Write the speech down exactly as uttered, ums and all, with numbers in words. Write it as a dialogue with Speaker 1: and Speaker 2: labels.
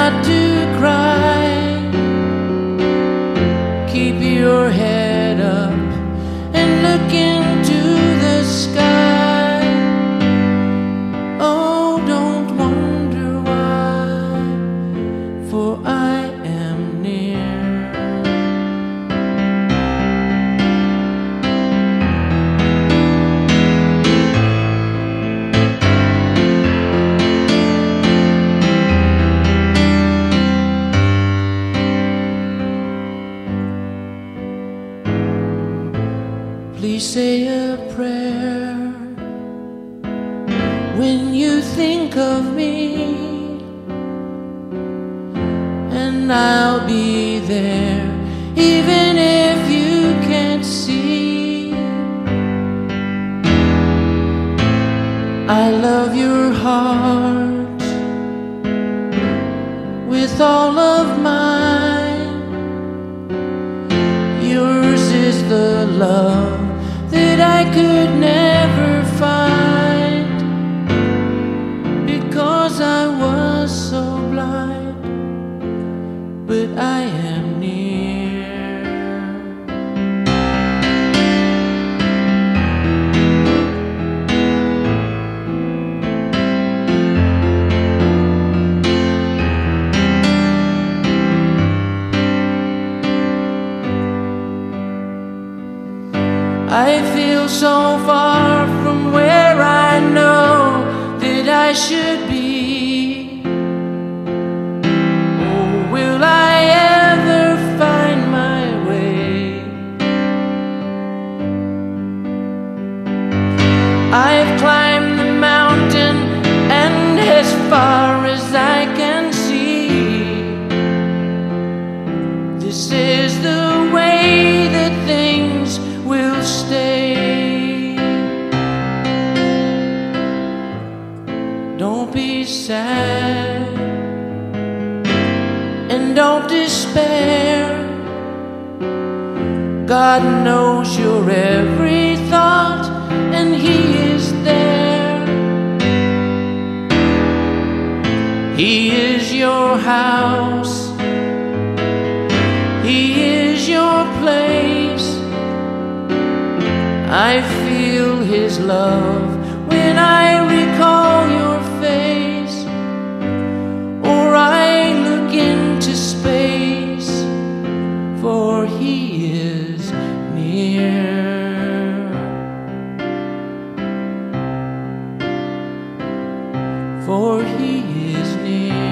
Speaker 1: not to cry. Keep your head up and look into the sky. Oh, don't wonder why, for I am near. Please say a prayer when you think of me, and I'll be there even if you can't see. I love your heart with all of mine. Yours is the love that I could never find, because I was so blind, but I am near. I feel so far from where I know that I should be. Oh, will I ever find my way? I've climbed the mountain, and as far as I can see, this is the way that things will stay. Don't be sad and don't despair. God knows your every thought, and He is there. He is your house, He is your place. I feel His love when I recall your face, or I look into space, for He is near. For He is near.